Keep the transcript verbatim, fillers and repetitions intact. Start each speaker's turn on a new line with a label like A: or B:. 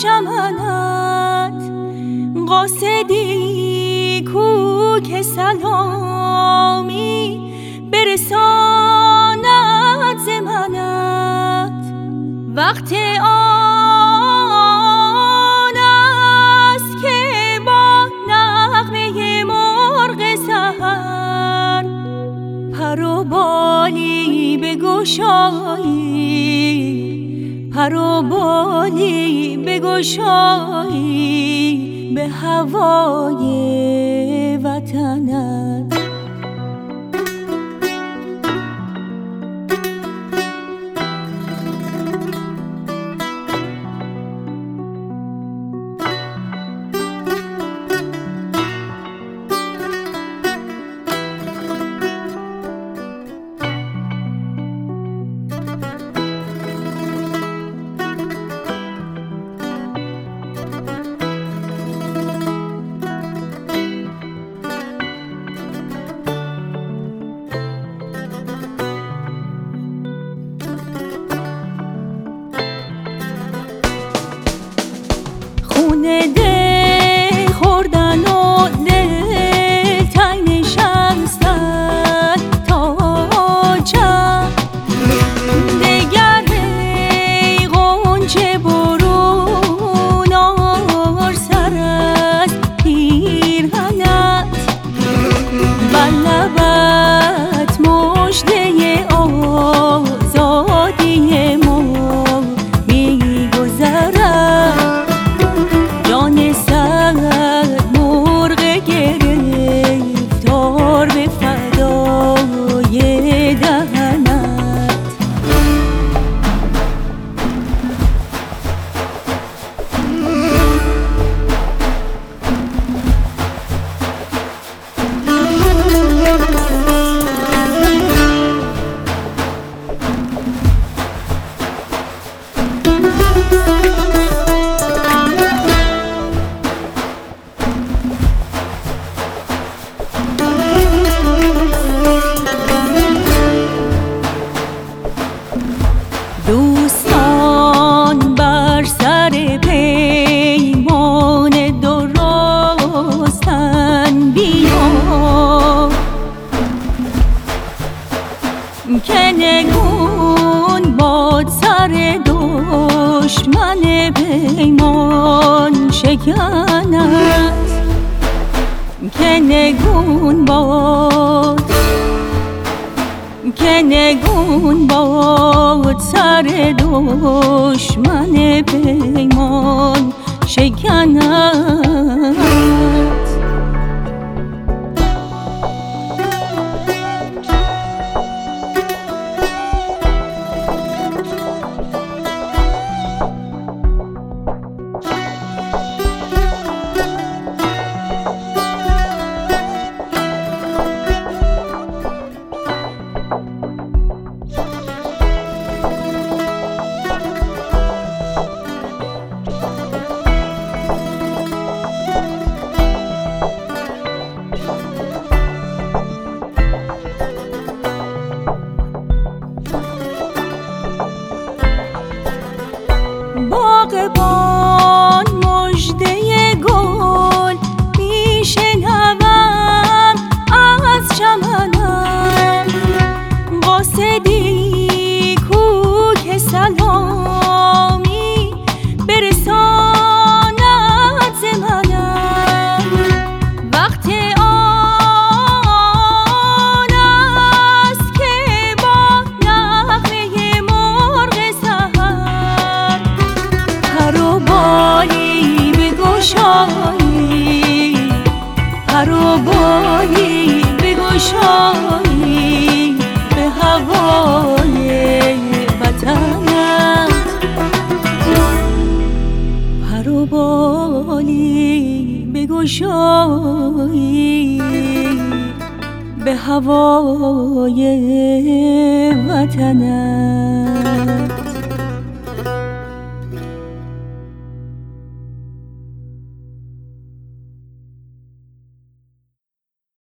A: چمنت قاصدی کو که سلامی برساند ز منت. وقت آن است که با نغمه مرغ سحر پر و بالی بگشایی، پر و بالی بگشایی به هوای وطنت. ده خوردن و دل تنگ نشستن تا چند دگر ای غنچه برون آر سر از پیرهنت. بر لبت مژده آزادی ما می‌گذرد. جان سرد مرغ گرفتار به فدای دهنت. دوستان بر سر پیمان درستن بیا که نگون باد سر دشمن پیمان شکنت. که نگون باد که نگون باد سر دشمن پیمان شکنت. باغبان مژده گل میشنوم از چمنم. قاصدی کو که سلامی برساند ز منم. وقت آن است که با نغمه مرغ سحر پر و بالی بگشایی، پر و بالی بگشایی به هوای وطنت. پر و بالی بگشایی به هوای وطنت.